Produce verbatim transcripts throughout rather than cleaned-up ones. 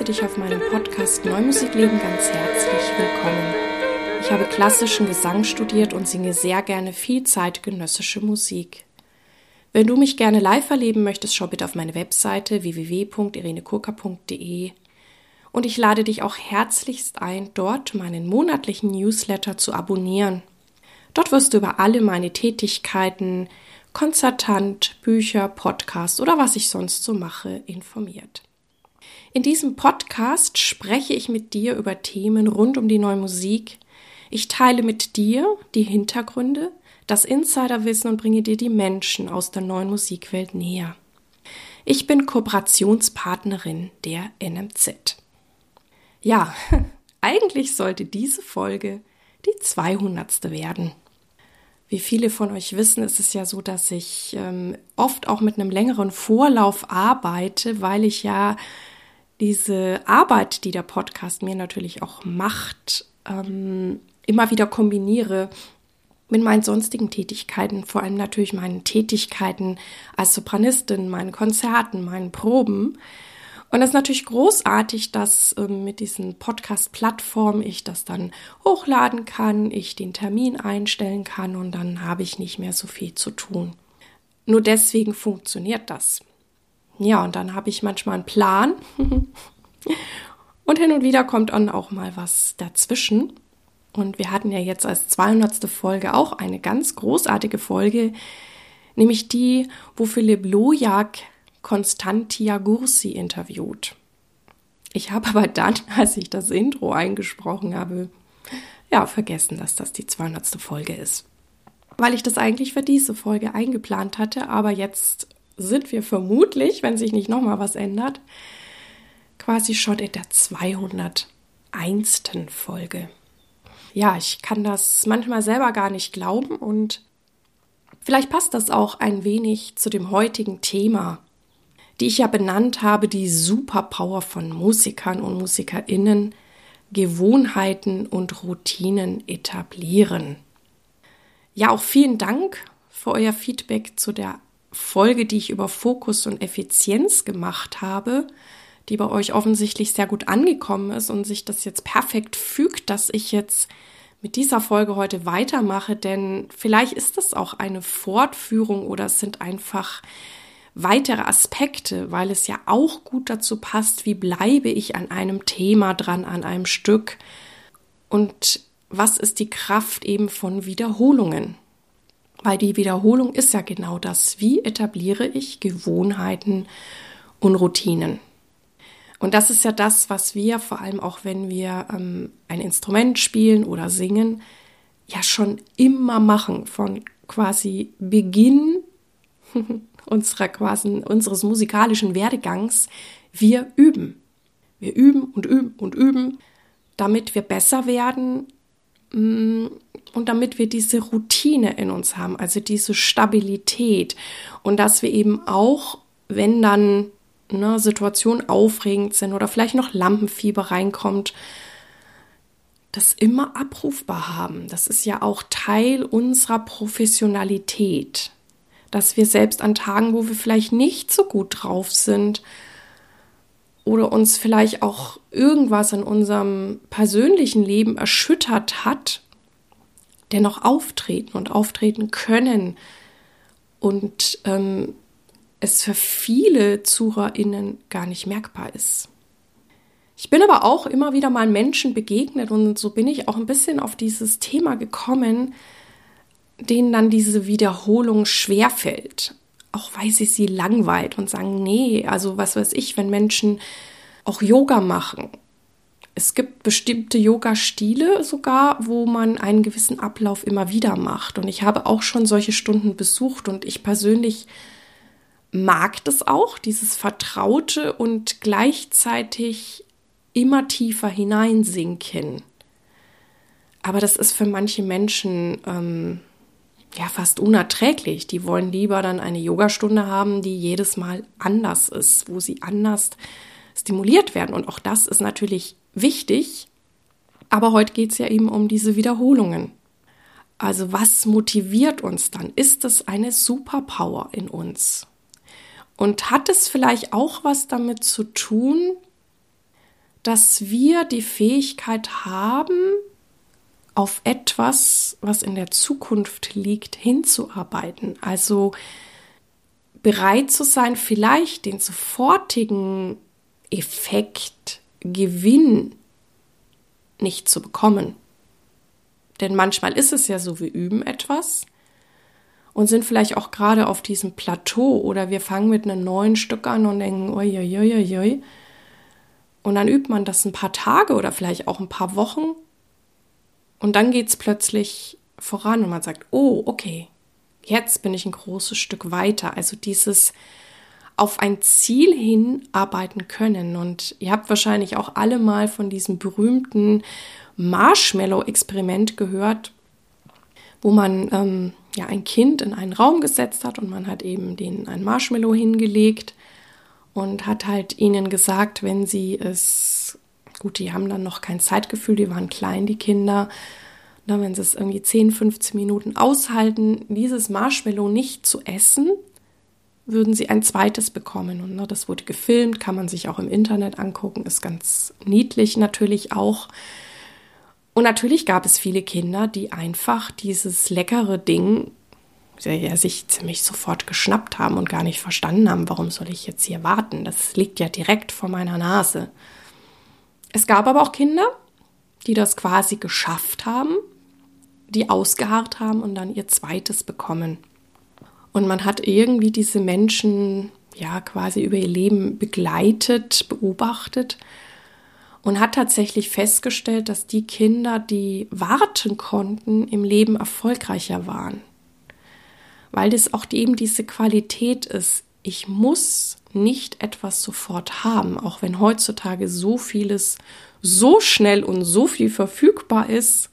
heiße dich auf meinem Podcast Neumusikleben ganz herzlich willkommen. Ich habe klassischen Gesang studiert und singe sehr gerne viel zeitgenössische Musik. Wenn du mich gerne live erleben möchtest, schau bitte auf meine Webseite w w w punkt irene kurka punkt d e und ich lade dich auch herzlichst ein, dort meinen monatlichen Newsletter zu abonnieren. Dort wirst du über alle meine Tätigkeiten, Konzertant, Bücher, Podcast oder was ich sonst so mache, informiert. In diesem Podcast spreche ich mit dir über Themen rund um die neue Musik. Ich teile mit dir die Hintergründe, das Insiderwissen und bringe dir die Menschen aus der neuen Musikwelt näher. Ich bin Kooperationspartnerin der N M Z. Ja, eigentlich sollte diese Folge die zweihundertste werden. Wie viele von euch wissen, ist es ja so, dass ich ähm, oft auch mit einem längeren Vorlauf arbeite, weil ich ja diese Arbeit, die der Podcast mir natürlich auch macht, ähm, immer wieder kombiniere mit meinen sonstigen Tätigkeiten, vor allem natürlich meinen Tätigkeiten als Sopranistin, meinen Konzerten, meinen Proben. Und das ist natürlich großartig, dass ähm, mit diesen Podcast-Plattformen ich das dann hochladen kann, ich den Termin einstellen kann und dann habe ich nicht mehr so viel zu tun. Nur deswegen funktioniert das. Ja, und dann habe ich manchmal einen Plan und hin und wieder kommt dann auch mal was dazwischen. Und wir hatten ja jetzt als zweihundertste Folge auch eine ganz großartige Folge, nämlich die, wo Philipp Lojak Konstantia Gursi interviewt. Ich habe aber dann, als ich das Intro eingesprochen habe, ja, vergessen, dass das die zweihundertste Folge ist. Weil ich das eigentlich für diese Folge eingeplant hatte, aber jetzt sind wir vermutlich, wenn sich nicht nochmal was ändert, quasi schon in der zweihunderteinsten Folge. Ja, ich kann das manchmal selber gar nicht glauben und vielleicht passt das auch ein wenig zu dem heutigen Thema, die ich ja benannt habe, die Superpower von Musikern und MusikerInnen, Gewohnheiten und Routinen etablieren. Ja, auch vielen Dank für euer Feedback zu der Folge, die ich über Fokus und Effizienz gemacht habe, die bei euch offensichtlich sehr gut angekommen ist und sich das jetzt perfekt fügt, dass ich jetzt mit dieser Folge heute weitermache, denn vielleicht ist das auch eine Fortführung oder es sind einfach weitere Aspekte, weil es ja auch gut dazu passt, wie bleibe ich an einem Thema dran, an einem Stück und was ist die Kraft eben von Wiederholungen. Weil die Wiederholung ist ja genau das, wie etabliere ich Gewohnheiten und Routinen. Und das ist ja das, was wir, vor allem auch wenn wir ähm, ein Instrument spielen oder singen, ja schon immer machen, von quasi Beginn unserer quasi, unseres musikalischen Werdegangs. Wir üben. Wir üben und üben und üben, damit wir besser werden mh, und damit wir diese Routine in uns haben, also diese Stabilität und dass wir eben auch, wenn dann ne, Situationen aufregend sind oder vielleicht noch Lampenfieber reinkommt, das immer abrufbar haben. Das ist ja auch Teil unserer Professionalität, dass wir selbst an Tagen, wo wir vielleicht nicht so gut drauf sind oder uns vielleicht auch irgendwas in unserem persönlichen Leben erschüttert hat, dennoch auftreten und auftreten können und ähm, es für viele ZuhörerInnen gar nicht merkbar ist. Ich bin aber auch immer wieder mal Menschen begegnet und so bin ich auch ein bisschen auf dieses Thema gekommen, denen dann diese Wiederholung schwerfällt, auch weil sie sie langweilt und sagen, nee, also was weiß ich, wenn Menschen auch Yoga machen. Es gibt bestimmte Yoga-Stile sogar, wo man einen gewissen Ablauf immer wieder macht. Und ich habe auch schon solche Stunden besucht und ich persönlich mag das auch, dieses Vertraute und gleichzeitig immer tiefer hineinsinken. Aber das ist für manche Menschen ähm, ja fast unerträglich. Die wollen lieber dann eine Yogastunde haben, die jedes Mal anders ist, wo sie anders stimuliert werden. Und auch das ist natürlich wichtig, aber heute geht es ja eben um diese Wiederholungen. Also was motiviert uns dann? Ist es eine Superpower in uns? Und hat es vielleicht auch was damit zu tun, dass wir die Fähigkeit haben, auf etwas, was in der Zukunft liegt, hinzuarbeiten. Also bereit zu sein, vielleicht den sofortigen Effekt, Gewinn nicht zu bekommen. Denn manchmal ist es ja so, wir üben etwas und sind vielleicht auch gerade auf diesem Plateau oder wir fangen mit einem neuen Stück an und denken, oi, oi, oi, oi. Und dann übt man das ein paar Tage oder vielleicht auch ein paar Wochen und dann geht es plötzlich voran und man sagt, oh, okay, jetzt bin ich ein großes Stück weiter. Also dieses auf ein Ziel hinarbeiten können. Und ihr habt wahrscheinlich auch alle mal von diesem berühmten Marshmallow-Experiment gehört, wo man ähm, ja ein Kind in einen Raum gesetzt hat und man hat eben denen ein Marshmallow hingelegt und hat halt ihnen gesagt, wenn sie es, gut, die haben dann noch kein Zeitgefühl, die waren klein, die Kinder, na, wenn sie es irgendwie zehn, fünfzehn Minuten aushalten, dieses Marshmallow nicht zu essen, würden sie ein zweites bekommen. Und na, das wurde gefilmt, kann man sich auch im Internet angucken, ist ganz niedlich natürlich auch. Und natürlich gab es viele Kinder, die einfach dieses leckere Ding ja, sich ziemlich sofort geschnappt haben und gar nicht verstanden haben, warum soll ich jetzt hier warten? Das liegt ja direkt vor meiner Nase. Es gab aber auch Kinder, die das quasi geschafft haben, die ausgeharrt haben und dann ihr zweites bekommen. Und man hat irgendwie diese Menschen ja quasi über ihr Leben begleitet, beobachtet und hat tatsächlich festgestellt, dass die Kinder, die warten konnten, im Leben erfolgreicher waren. Weil das auch eben diese Qualität ist. Ich muss nicht etwas sofort haben, auch wenn heutzutage so vieles so schnell und so viel verfügbar ist,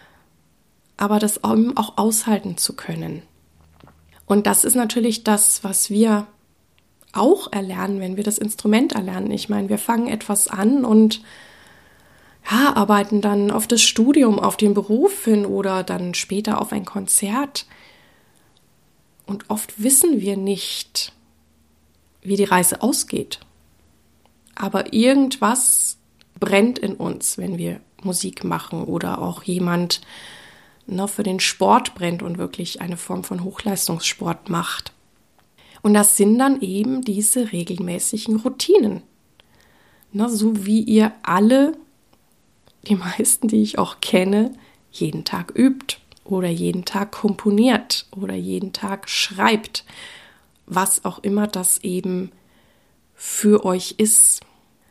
aber das auch aushalten zu können. Und das ist natürlich das, was wir auch erlernen, wenn wir das Instrument erlernen. Ich meine, wir fangen etwas an und ja, arbeiten dann auf das Studium, auf den Beruf hin oder dann später auf ein Konzert. Und oft wissen wir nicht, wie die Reise ausgeht. Aber irgendwas brennt in uns, wenn wir Musik machen oder auch jemand ne, für den Sport brennt und wirklich eine Form von Hochleistungssport macht. Und das sind dann eben diese regelmäßigen Routinen. Ne, so wie ihr alle, die meisten, die ich auch kenne, jeden Tag übt oder jeden Tag komponiert oder jeden Tag schreibt, was auch immer das eben für euch ist.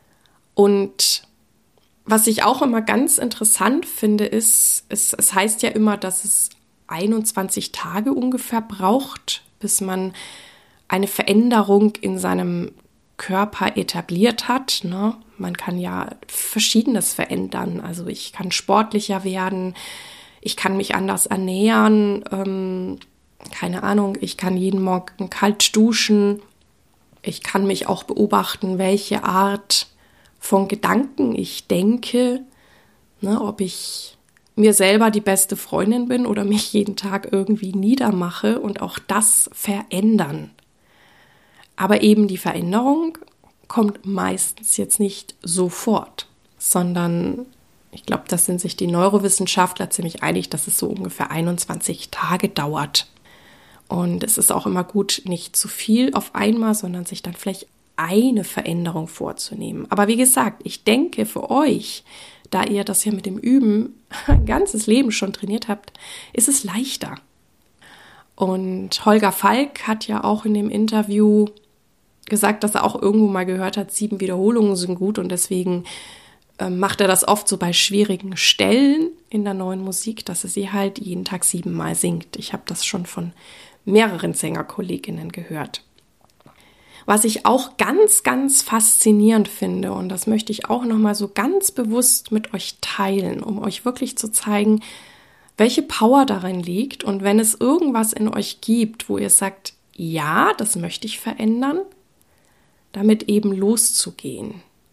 Und was ich auch immer ganz interessant finde, ist, es, es heißt ja immer, dass es einundzwanzig Tage ungefähr braucht, bis man eine Veränderung in seinem Körper etabliert hat. Ne? Man kann ja Verschiedenes verändern. Also ich kann sportlicher werden, ich kann mich anders ernähren, ähm, keine Ahnung, ich kann jeden Morgen kalt duschen. Ich kann mich auch beobachten, welche Art von Gedanken ich denke, ne, ob ich mir selber die beste Freundin bin oder mich jeden Tag irgendwie niedermache und auch das verändern. Aber eben die Veränderung kommt meistens jetzt nicht sofort, sondern ich glaube, da sind sich die Neurowissenschaftler ziemlich einig, dass es so ungefähr einundzwanzig Tage dauert. Und es ist auch immer gut, nicht zu viel auf einmal, sondern sich dann vielleicht eine Veränderung vorzunehmen. Aber wie gesagt, ich denke für euch, da ihr das ja mit dem Üben ein ganzes Leben schon trainiert habt, ist es leichter. Und Holger Falk hat ja auch in dem Interview gesagt, dass er auch irgendwo mal gehört hat, sieben Wiederholungen sind gut und deswegen äh, macht er das oft so bei schwierigen Stellen in der neuen Musik, dass er sie halt jeden Tag siebenmal singt. Ich habe das schon von mehreren Sängerkolleginnen gehört. Was ich auch ganz, ganz faszinierend finde, und das möchte ich auch nochmal so ganz bewusst mit euch teilen, um euch wirklich zu zeigen, welche Power darin liegt. Und wenn es irgendwas in euch gibt, wo ihr sagt, ja, das möchte ich verändern, damit eben loszugehen.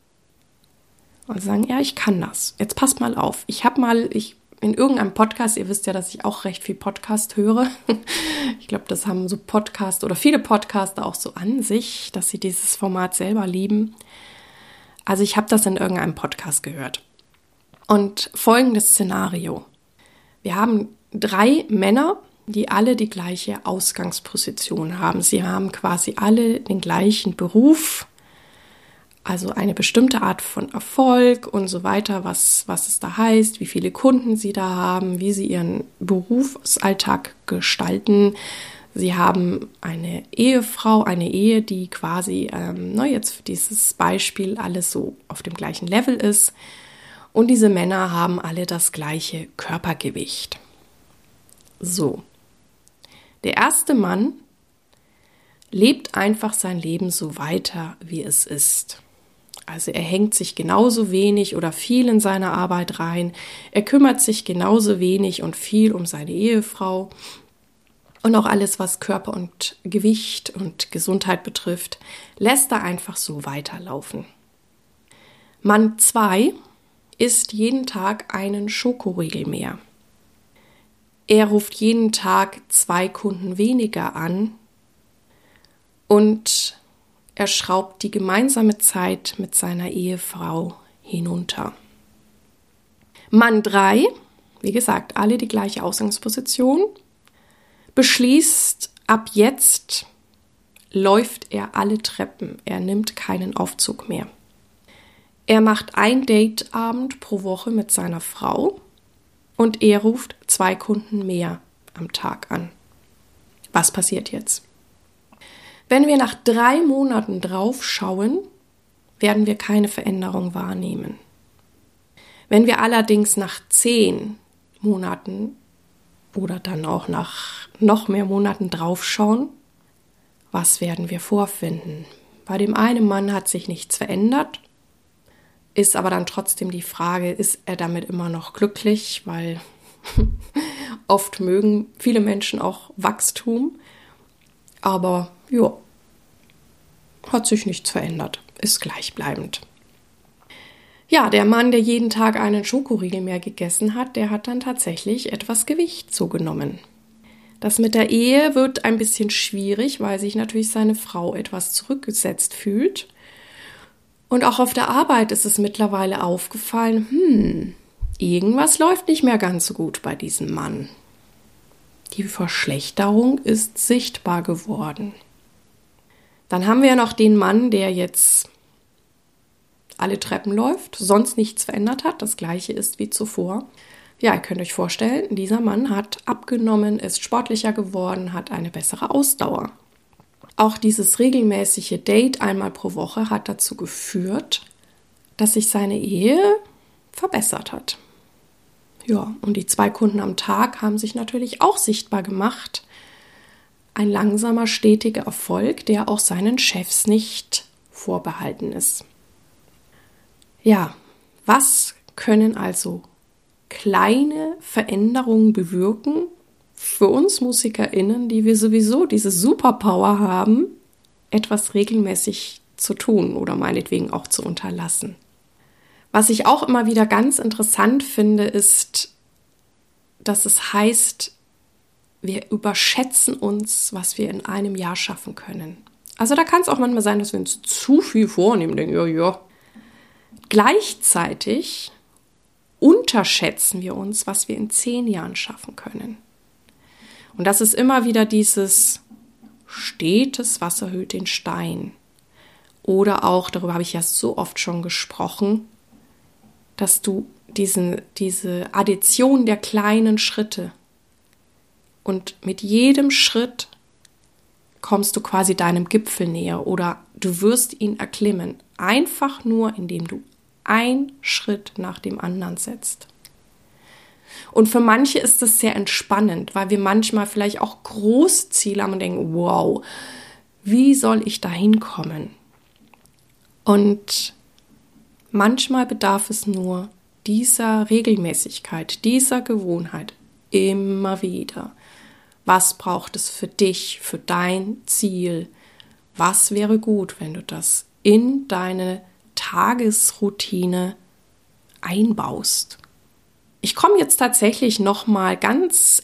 Und sagen, ja, ich kann das. Jetzt passt mal auf. Ich habe mal, ich in irgendeinem Podcast, ihr wisst ja, dass ich auch recht viel Podcast höre. Ich glaube, das haben so Podcast oder viele Podcaster auch so an sich, dass sie dieses Format selber lieben. Also ich habe das in irgendeinem Podcast gehört. Und folgendes Szenario. Wir haben drei Männer, die alle die gleiche Ausgangsposition haben. Sie haben quasi alle den gleichen Beruf, also eine bestimmte Art von Erfolg und so weiter, was, was es da heißt, wie viele Kunden sie da haben, wie sie ihren Berufsalltag gestalten. Sie haben eine Ehefrau, eine Ehe, die quasi, ähm, na, jetzt für dieses Beispiel alles so auf dem gleichen Level ist. Und diese Männer haben alle das gleiche Körpergewicht. So. Der erste Mann lebt einfach sein Leben so weiter, wie es ist. Also er hängt sich genauso wenig oder viel in seine Arbeit rein. Er kümmert sich genauso wenig und viel um seine Ehefrau. Und auch alles, was Körper und Gewicht und Gesundheit betrifft, lässt er einfach so weiterlaufen. Mann zwei isst jeden Tag einen Schokoriegel mehr. Er ruft jeden Tag zwei Kunden weniger an und er schraubt die gemeinsame Zeit mit seiner Ehefrau hinunter. Mann drei, wie gesagt, alle die gleiche Ausgangsposition, beschließt, ab jetzt läuft er alle Treppen. Er nimmt keinen Aufzug mehr. Er macht ein Dateabend pro Woche mit seiner Frau und er ruft zwei Kunden mehr am Tag an. Was passiert jetzt? Wenn wir nach drei Monaten drauf schauen, werden wir keine Veränderung wahrnehmen. Wenn wir allerdings nach zehn Monaten oder dann auch nach noch mehr Monaten drauf schauen, was werden wir vorfinden? Bei dem einen Mann hat sich nichts verändert, ist aber dann trotzdem die Frage, ist er damit immer noch glücklich, weil oft mögen viele Menschen auch Wachstum, aber ja, hat sich nichts verändert, ist gleichbleibend. Ja, der Mann, der jeden Tag einen Schokoriegel mehr gegessen hat, der hat dann tatsächlich etwas Gewicht zugenommen. Das mit der Ehe wird ein bisschen schwierig, weil sich natürlich seine Frau etwas zurückgesetzt fühlt. Und auch auf der Arbeit ist es mittlerweile aufgefallen, hm, irgendwas läuft nicht mehr ganz so gut bei diesem Mann. Die Verschlechterung ist sichtbar geworden. Dann haben wir ja noch den Mann, der jetzt alle Treppen läuft, sonst nichts verändert hat, das gleiche ist wie zuvor. Ja, ihr könnt euch vorstellen, dieser Mann hat abgenommen, ist sportlicher geworden, hat eine bessere Ausdauer. Auch dieses regelmäßige Date einmal pro Woche hat dazu geführt, dass sich seine Ehe verbessert hat. Ja, und die zwei Kunden am Tag haben sich natürlich auch sichtbar gemacht. Ein langsamer, stetiger Erfolg, der auch seinen Chefs nicht vorbehalten ist. Ja, was können also kleine Veränderungen bewirken für uns MusikerInnen, die wir sowieso diese Superpower haben, etwas regelmäßig zu tun oder meinetwegen auch zu unterlassen? Was ich auch immer wieder ganz interessant finde, ist, dass es heißt, wir überschätzen uns, was wir in einem Jahr schaffen können. Also da kann es auch manchmal sein, dass wir uns zu viel vornehmen, denken, ja, ja. Gleichzeitig unterschätzen wir uns, was wir in zehn Jahren schaffen können. Und das ist immer wieder dieses stetes Wasser hüllt den Stein. Oder auch, darüber habe ich ja so oft schon gesprochen, dass du diesen, diese Addition der kleinen Schritte und mit jedem Schritt kommst du quasi deinem Gipfel näher oder du wirst ihn erklimmen. Einfach nur, indem du einen Schritt nach dem anderen setzt. Und für manche ist das sehr entspannend, weil wir manchmal vielleicht auch Großziele haben und denken, wow, wie soll ich da hinkommen? Und manchmal bedarf es nur dieser Regelmäßigkeit, dieser Gewohnheit immer wieder. Was braucht es für dich, für dein Ziel? Was wäre gut, wenn du das in deine Tagesroutine einbaust? Ich komme jetzt tatsächlich nochmal ganz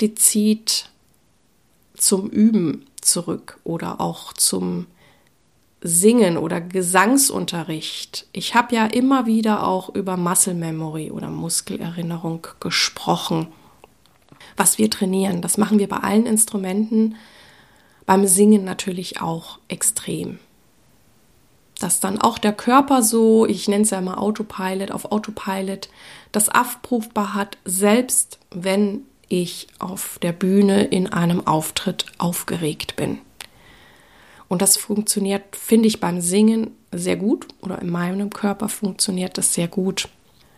explizit zum Üben zurück oder auch zum Singen oder Gesangsunterricht. Ich habe ja immer wieder auch über Muscle Memory oder Muskelerinnerung gesprochen, was wir trainieren. Das machen wir bei allen Instrumenten, beim Singen natürlich auch extrem. Dass dann auch der Körper so, ich nenne es ja mal Autopilot, auf Autopilot, das abrufbar hat, selbst wenn ich auf der Bühne in einem Auftritt aufgeregt bin. Und das funktioniert, finde ich, beim Singen sehr gut oder in meinem Körper funktioniert das sehr gut.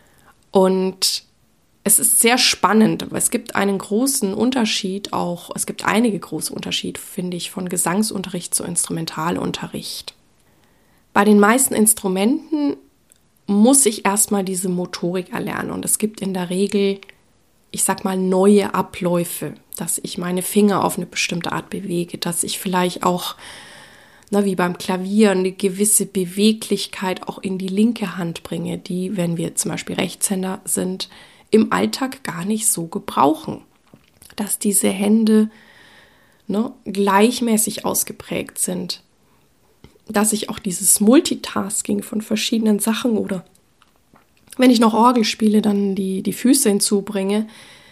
Und es ist sehr spannend. Es gibt einen großen Unterschied auch, es gibt einige große Unterschiede, finde ich, von Gesangsunterricht zu Instrumentalunterricht. Bei den meisten Instrumenten muss ich erstmal diese Motorik erlernen. Und es gibt in der Regel, ich sag mal, neue Abläufe, dass ich meine Finger auf eine bestimmte Art bewege, dass ich vielleicht auch, na, wie beim Klavier, eine gewisse Beweglichkeit auch in die linke Hand bringe, die, wenn wir zum Beispiel Rechtshänder sind, im Alltag gar nicht so gebrauchen. Dass diese Hände, ne, gleichmäßig ausgeprägt sind. Dass ich auch dieses Multitasking von verschiedenen Sachen oder wenn ich noch Orgel spiele, dann die, die Füße hinzubringe,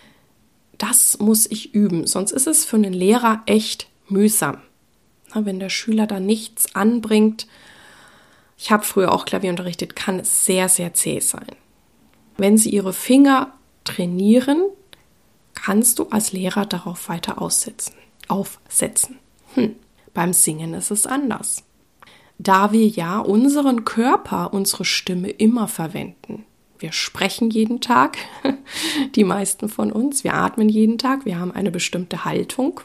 das muss ich üben. Sonst ist es für einen Lehrer echt mühsam. Na, wenn der Schüler da nichts anbringt, ich habe früher auch Klavier unterrichtet, kann es sehr, sehr zäh sein. Wenn Sie Ihre Finger trainieren, kannst du als Lehrer darauf weiter aussetzen, aufsetzen. Hm. Beim Singen ist es anders. Da wir ja unseren Körper, unsere Stimme immer verwenden. Wir sprechen jeden Tag, die meisten von uns. Wir atmen jeden Tag, wir haben eine bestimmte Haltung.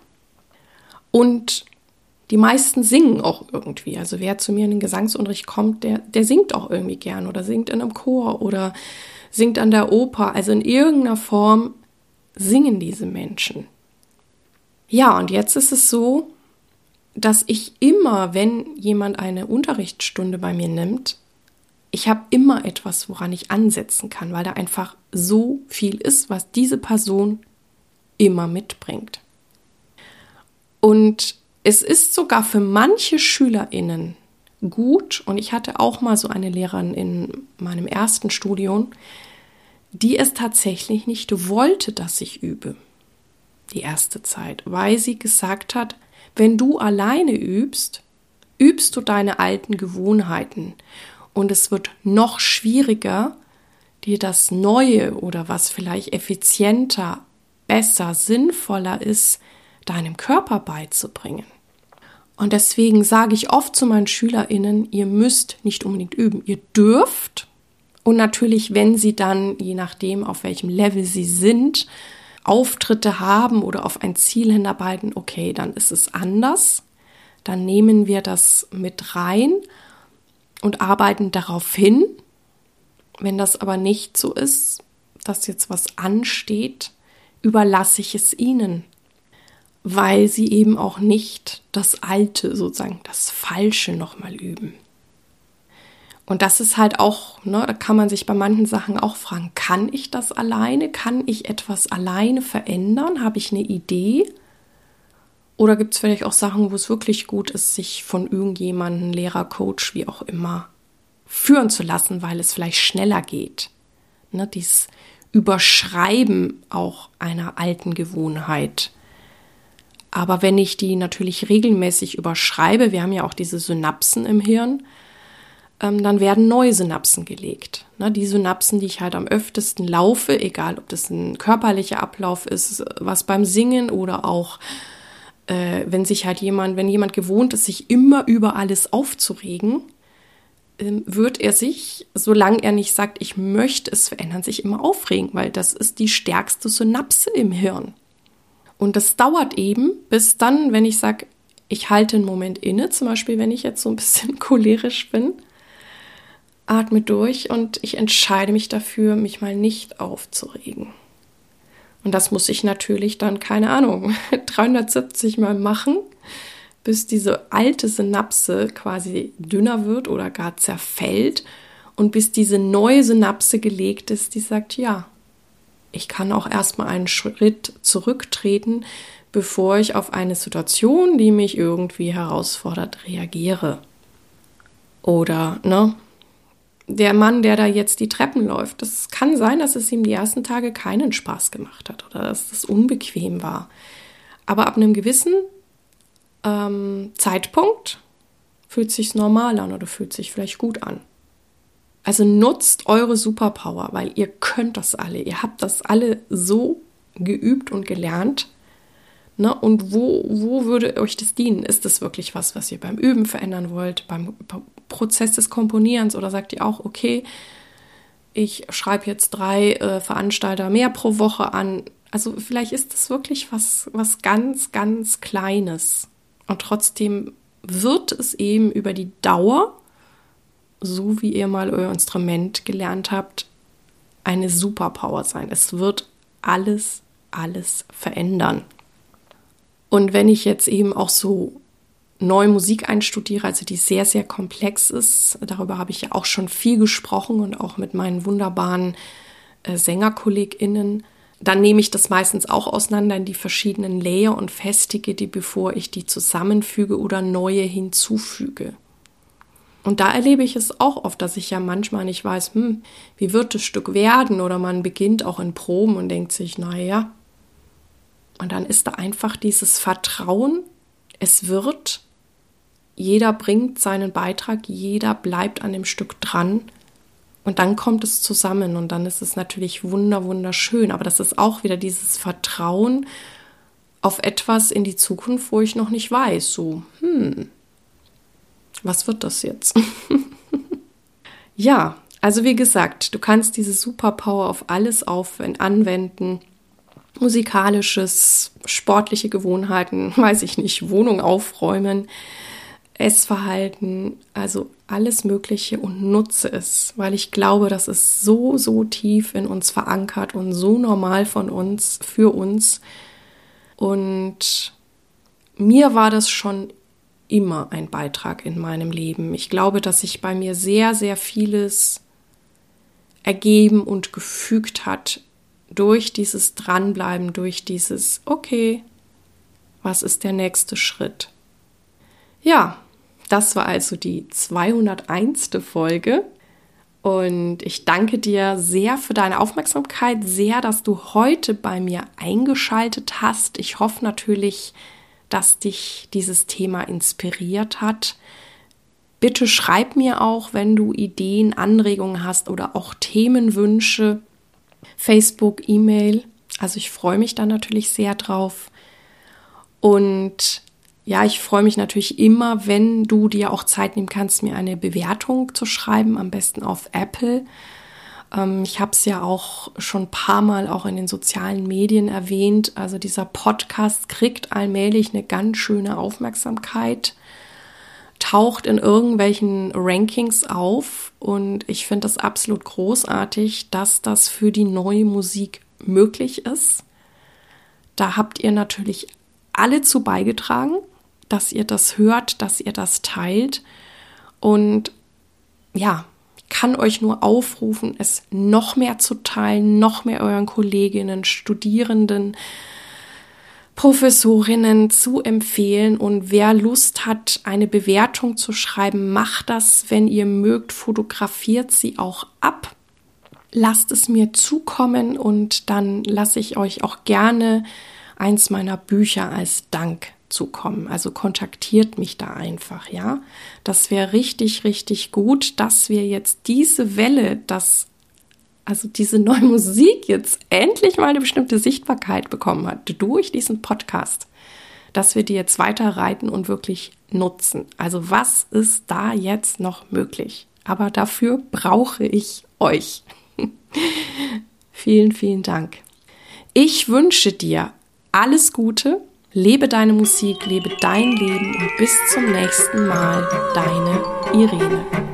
Und die meisten singen auch irgendwie. Also wer zu mir in den Gesangsunterricht kommt, der, der singt auch irgendwie gern oder singt in einem Chor oder singt an der Oper. Also in irgendeiner Form singen diese Menschen. Ja, und jetzt ist es so, dass ich immer, wenn jemand eine Unterrichtsstunde bei mir nimmt, ich habe immer etwas, woran ich ansetzen kann, weil da einfach so viel ist, was diese Person immer mitbringt. Und es ist sogar für manche SchülerInnen gut, und ich hatte auch mal so eine Lehrerin in meinem ersten Studium, die es tatsächlich nicht wollte, dass ich übe, die erste Zeit, weil sie gesagt hat, wenn du alleine übst, übst du deine alten Gewohnheiten und es wird noch schwieriger, dir das Neue oder was vielleicht effizienter, besser, sinnvoller ist, deinem Körper beizubringen. Und deswegen sage ich oft zu meinen SchülerInnen, ihr müsst nicht unbedingt üben, ihr dürft. Und natürlich, wenn sie dann, je nachdem, auf welchem Level sie sind, Auftritte haben oder auf ein Ziel hinarbeiten, okay, dann ist es anders. Dann nehmen wir das mit rein und arbeiten darauf hin. Wenn das aber nicht so ist, dass jetzt was ansteht, überlasse ich es ihnen, weil sie eben auch nicht das Alte, sozusagen das Falsche nochmal üben. Und das ist halt auch, ne, da kann man sich bei manchen Sachen auch fragen, kann ich das alleine? Kann ich etwas alleine verändern? Habe ich eine Idee? Oder gibt es vielleicht auch Sachen, wo es wirklich gut ist, sich von irgendjemandem, Lehrer, Coach, wie auch immer, führen zu lassen, weil es vielleicht schneller geht. Ne, dieses Überschreiben auch einer alten Gewohnheit. Aber wenn ich die natürlich regelmäßig überschreibe, wir haben ja auch diese Synapsen im Hirn, dann werden neue Synapsen gelegt. Die Synapsen, die ich halt am öftesten laufe, egal ob das ein körperlicher Ablauf ist, was beim Singen oder auch, äh, wenn sich halt jemand, wenn jemand gewohnt ist, sich immer über alles aufzuregen, äh, wird er sich, solange er nicht sagt, ich möchte es verändern, sich immer aufregen, weil das ist die stärkste Synapse im Hirn. Und das dauert eben, bis dann, wenn ich sage, ich halte einen Moment inne, zum Beispiel, wenn ich jetzt so ein bisschen cholerisch bin, atme durch und ich entscheide mich dafür, mich mal nicht aufzuregen. Und das muss ich natürlich dann, keine Ahnung, dreihundertsiebzig Mal machen, bis diese alte Synapse quasi dünner wird oder gar zerfällt und bis diese neue Synapse gelegt ist, die sagt, ja, ich kann auch erstmal einen Schritt zurücktreten, bevor ich auf eine Situation, die mich irgendwie herausfordert, reagiere. Oder, ne, der Mann, der da jetzt die Treppen läuft, das kann sein, dass es ihm die ersten Tage keinen Spaß gemacht hat oder dass das unbequem war. Aber ab einem gewissen ähm, Zeitpunkt fühlt es sich normal an oder fühlt sich vielleicht gut an. Also nutzt eure Superpower, weil ihr könnt das alle. Ihr habt das alle so geübt und gelernt. Ne? Und wo, wo würde euch das dienen? Ist das wirklich was, was ihr beim Üben verändern wollt, beim Prozess des Komponierens? Oder sagt ihr auch, okay, ich schreibe jetzt drei äh, Veranstalter mehr pro Woche an. Also vielleicht ist das wirklich was, was ganz, ganz Kleines. Und trotzdem wird es eben über die Dauer, so wie ihr mal euer Instrument gelernt habt, eine Superpower sein. Es wird alles, alles verändern. Und wenn ich jetzt eben auch so neue Musik einstudiere, also die sehr, sehr komplex ist, darüber habe ich ja auch schon viel gesprochen und auch mit meinen wunderbaren äh, SängerkollegInnen, dann nehme ich das meistens auch auseinander in die verschiedenen Layer und festige die, bevor ich die zusammenfüge oder neue hinzufüge. Und da erlebe ich es auch oft, dass ich ja manchmal nicht weiß, hm, wie wird das Stück werden? Oder man beginnt auch in Proben und denkt sich, naja. Und dann ist da einfach dieses Vertrauen, es wird, jeder bringt seinen Beitrag, jeder bleibt an dem Stück dran und dann kommt es zusammen und dann ist es natürlich wunder, wunderschön. Aber das ist auch wieder dieses Vertrauen auf etwas in die Zukunft, wo ich noch nicht weiß, so, hm, was wird das jetzt? Ja, also wie gesagt, du kannst diese Superpower auf alles auf- anwenden. Musikalisches, sportliche Gewohnheiten, weiß ich nicht, Wohnung aufräumen, Essverhalten, also alles Mögliche und nutze es, weil ich glaube, das ist so, so tief in uns verankert und so normal von uns, für uns. Und mir war das schon immer ein Beitrag in meinem Leben. Ich glaube, dass sich bei mir sehr, sehr vieles ergeben und gefügt hat durch dieses Dranbleiben, durch dieses, okay, was ist der nächste Schritt? Ja, das war also die zweihunderteinste Folge und ich danke dir sehr für deine Aufmerksamkeit, sehr, dass du heute bei mir eingeschaltet hast. Ich hoffe natürlich, dass dich dieses Thema inspiriert hat. Bitte schreib mir auch, wenn du Ideen, Anregungen hast oder auch Themenwünsche. Facebook, E-Mail, also ich freue mich da natürlich sehr drauf. Und ja, ich freue mich natürlich immer, wenn du dir auch Zeit nehmen kannst, mir eine Bewertung zu schreiben, am besten auf Apple. Ähm, ich habe es ja auch schon ein paar Mal auch in den sozialen Medien erwähnt. Also dieser Podcast kriegt allmählich eine ganz schöne Aufmerksamkeit, taucht in irgendwelchen Rankings auf und ich finde das absolut großartig, dass das für die neue Musik möglich ist. Da habt ihr natürlich alle zu beigetragen, dass ihr das hört, dass ihr das teilt und ja, kann euch nur aufrufen, es noch mehr zu teilen, noch mehr euren Kolleginnen, Studierenden, Professorinnen zu empfehlen und wer Lust hat, eine Bewertung zu schreiben, macht das, wenn ihr mögt, fotografiert sie auch ab, lasst es mir zukommen und dann lasse ich euch auch gerne eins meiner Bücher als Dank zukommen. Also kontaktiert mich da einfach, ja. Das wäre richtig, richtig gut, dass wir jetzt diese Welle, dass also diese neue Musik jetzt endlich mal eine bestimmte Sichtbarkeit bekommen hat durch diesen Podcast, dass wir die jetzt weiter reiten und wirklich nutzen. Also was ist da jetzt noch möglich? Aber dafür brauche ich euch. Vielen, vielen Dank. Ich wünsche dir alles Gute, lebe deine Musik, lebe dein Leben und bis zum nächsten Mal, deine Irene.